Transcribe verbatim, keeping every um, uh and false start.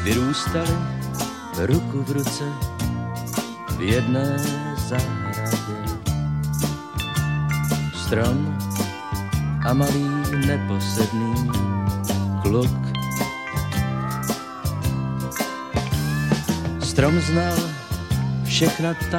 vyrůstali ruku v ruce v jedné zahradě. Strom a malý neposedný kluk. Strom znal všechna ta